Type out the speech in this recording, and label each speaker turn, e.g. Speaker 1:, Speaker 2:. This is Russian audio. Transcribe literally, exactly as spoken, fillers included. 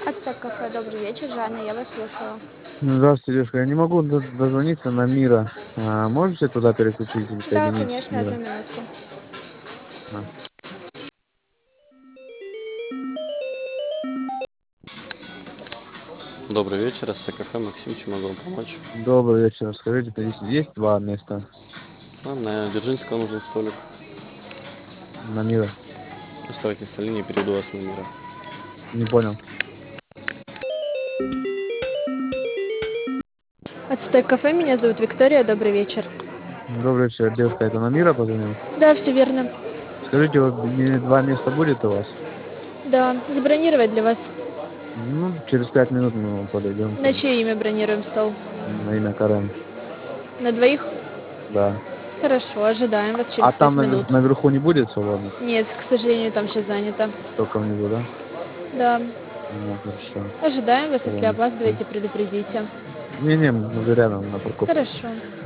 Speaker 1: Ацтек кафе, добрый вечер, Жанна, я вас слушаю.
Speaker 2: Здравствуйте, девушка. Я не могу д- дозвониться на Мира. А, можете туда переключить или
Speaker 1: Да,
Speaker 2: соединить с
Speaker 1: конечно, одну
Speaker 2: Мира?
Speaker 1: минутку.
Speaker 2: А.
Speaker 3: Добрый вечер, СТ кафе, Максим, чем могу вам помочь?
Speaker 2: Добрый вечер. Скажите, здесь есть два места
Speaker 3: А, на Дзержинского нужен столик.
Speaker 2: на Мира?
Speaker 3: Оставайтесь на линии, переведу вас на мира.
Speaker 2: Не понял.
Speaker 1: Ацтек кафе, меня зовут Виктория, добрый вечер.
Speaker 2: Добрый вечер, девушка. Это на Мира позвонил?
Speaker 1: Да, все верно.
Speaker 2: Скажите, вот мне два места будет у вас?
Speaker 1: Да, забронировать для вас.
Speaker 2: Ну, через пять минут мы подойдем к
Speaker 1: На
Speaker 2: вам.
Speaker 1: чье имя бронируем стол?
Speaker 2: На имя Карен.
Speaker 1: На двоих?
Speaker 2: Да.
Speaker 1: Хорошо, ожидаем вас
Speaker 2: А
Speaker 1: через
Speaker 2: там
Speaker 1: пять
Speaker 2: навер-
Speaker 1: минут.
Speaker 2: наверху не будет свободных?
Speaker 1: Нет, к сожалению, там сейчас занято.
Speaker 2: Только внизу, да?
Speaker 1: Да,
Speaker 2: Ну, хорошо.
Speaker 1: ожидаем вас, если
Speaker 2: Ладно.
Speaker 1: опаздываете, предупредите.
Speaker 2: Не-не, мы уже рядом на парковке.
Speaker 1: Хорошо.